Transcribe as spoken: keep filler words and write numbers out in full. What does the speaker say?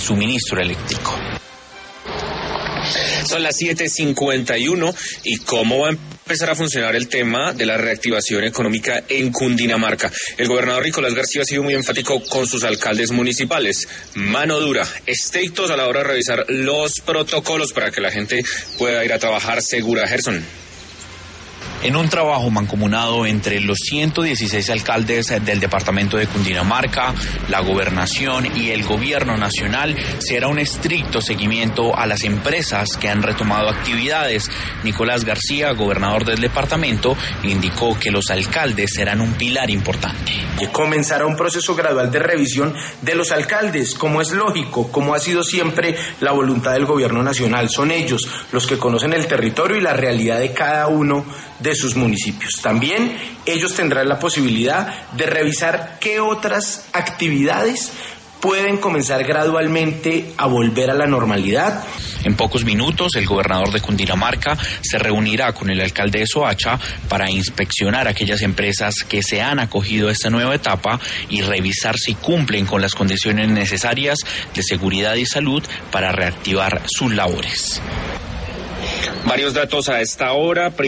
suministro eléctrico. Son las siete cincuenta y uno y cómo va a empezar a funcionar el tema de la reactivación económica en Cundinamarca. El gobernador Nicolás García ha sido muy enfático con sus alcaldes municipales. Mano dura, estrictos a la hora de revisar los protocolos para que la gente pueda ir a trabajar segura. Gerson. En un trabajo mancomunado entre los ciento dieciséis alcaldes del departamento de Cundinamarca, la gobernación y el gobierno nacional, se hará un estricto seguimiento a las empresas que han retomado actividades. Nicolás García, gobernador del departamento, indicó que los alcaldes serán un pilar importante. Comenzará un proceso gradual de revisión de los alcaldes, como es lógico, como ha sido siempre la voluntad del gobierno nacional. Son ellos los que conocen el territorio y la realidad de cada uno de sus municipios. También ellos tendrán la posibilidad de revisar qué otras actividades pueden comenzar gradualmente a volver a la normalidad. En pocos minutos, el gobernador de Cundinamarca se reunirá con el alcalde de Soacha para inspeccionar aquellas empresas que se han acogido a esta nueva etapa y revisar si cumplen con las condiciones necesarias de seguridad y salud para reactivar sus labores. Varios datos a esta hora.